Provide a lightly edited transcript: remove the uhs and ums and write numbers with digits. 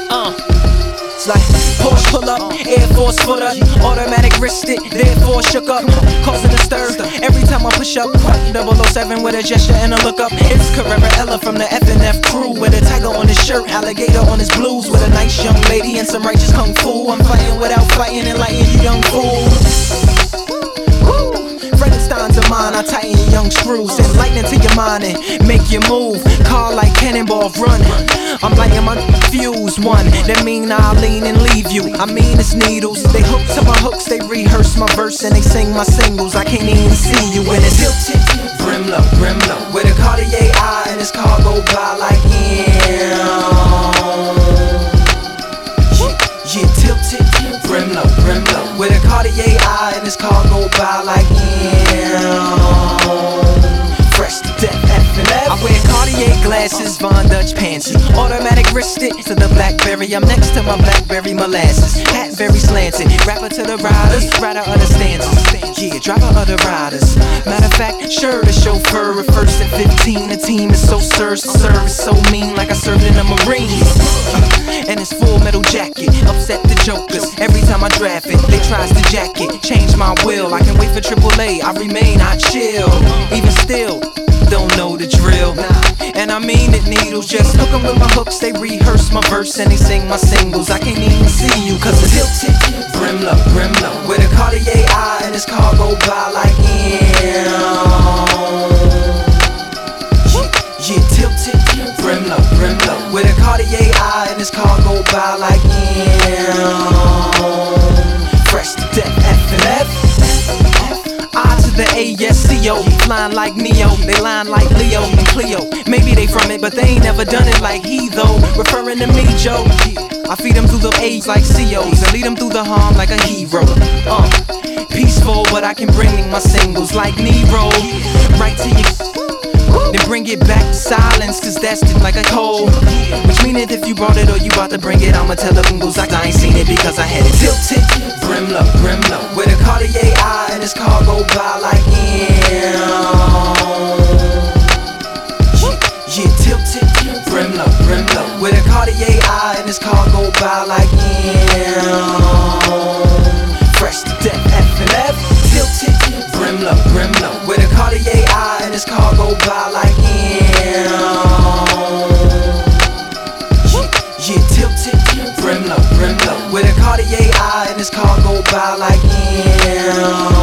It's like Porsche pull up, Air Force footer, automatic wrist it, therefore shook up, causing a stir. Every time I push up, 007 with a gesture and a look up. It's Carrera Ella from the F&F crew, with a tiger on his shirt, alligator on his blues, with a nice young lady and some righteous kung fu. I'm fighting without fighting, enlighten you young fools. Frankenstein's of mine, I tighten your young screws, send lightning to your mind and make you move. Car like cannonball run, I'm lighting my fuse one. That mean I'll lean and leave you. I mean it's needles, they hook to my hooks, they rehearse my verse and they sing my singles. I can't even see you when it's tilted, brim low, with a Cartier eye and his car go by like yeah, tilted, brim low, with a Cartier eye and his car go by like fresh to death, F&F. I wear Cartier glasses, Von Dutch pants, automatic wrist it to the Blackberry. I'm next to my Blackberry molasses, hat very slanted, rapper to the riders, writer of the stanzas, yeah, driver of the riders. Matter of fact, sure, the chauffeur at first at 15. The team is so service so mean, like I served in the Marines. And his full metal jacket upset the jokers. Every time I draft it, they tries to jack it, change my will. I can wait for AAA, I remain, I chill. Even still, don't know the drill. And I mean it, needles, just hook 'em with my hooks. They rehearse my verse and they sing my singles. I can't even see you cause it's tilted, brim low, with a Cartier eye and his car go by like yeah, tilted, brim low, with a Cartier eye and his car go by like fresh to death, F&F. I to the ASCO, flying like Neo, they line like Leo and Cleo. Maybe they from it, but they ain't never done it like he though. Referring to me, Joe. I feed them through the A's like COs and lead them through the harm like a hero. Peaceful, but I can bring my singles like Nero. Right to you, then bring it back to silence, cause that's like a cold. Which mean that if you brought it or you about to bring it, I'ma tell the bingles like I ain't seen it because I had it tilted, brim low, with a Cartier eye and his car go by like yeah, tilted, brim low, with a Cartier eye and his car go by like fresh to death, F&F. Tilted, brim low, with a Cartier eye and his car go by like yeah, tilted, brim low, with a Cartier eye and his car go by like